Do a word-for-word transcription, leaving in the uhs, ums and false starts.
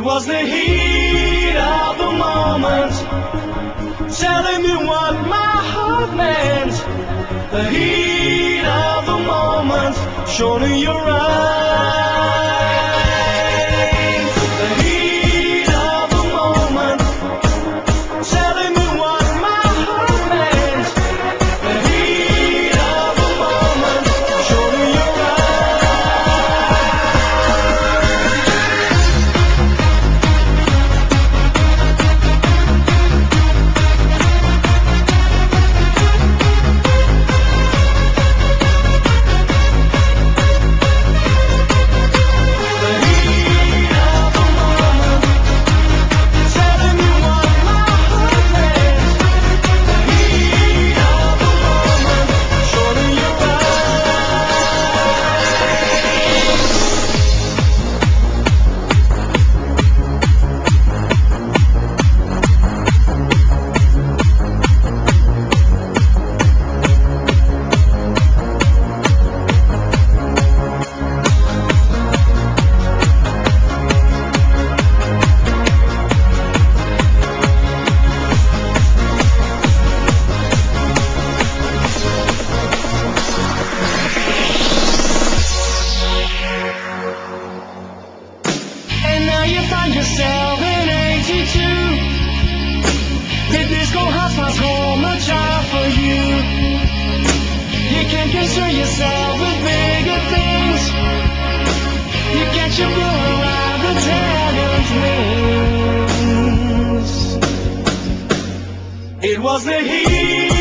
was the heat of the moment, telling me what my heart meant. The heat of the moment, shown in your eyes. The heat of the moment, telling me what my heart meant. The heat of the moment, shown in your eyes. Yourself in eighty-two, the disco house was home, a child for you. You can't concern yourself with bigger things. You catch your blow around the dragon's wings. It was the heat